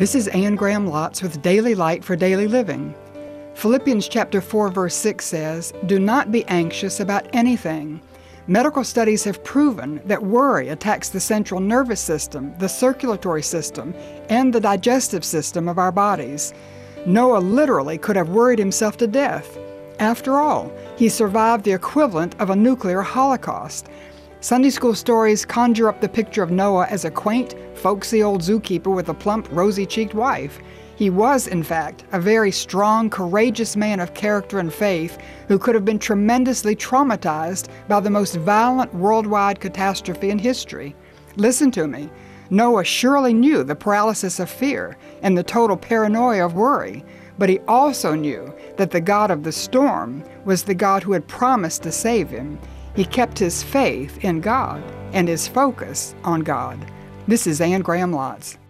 This is Anne Graham Lotz with Daily Light for Daily Living. Philippians chapter 4, verse 6 says, "Do not be anxious about anything." Medical studies have proven that worry attacks the central nervous system, the circulatory system, and the digestive system of our bodies. Noah literally could have worried himself to death. After all, he survived the equivalent of a nuclear holocaust. Sunday school stories conjure up the picture of Noah as a quaint, folksy old zookeeper with a plump, rosy-cheeked wife. He was, in fact, a very strong, courageous man of character and faith who could have been tremendously traumatized by the most violent worldwide catastrophe in history. Listen to me. Noah surely knew the paralysis of fear and the total paranoia of worry, but he also knew that the God of the storm was the God who had promised to save him. He kept his faith in God and his focus on God. This is Anne Graham Lotz.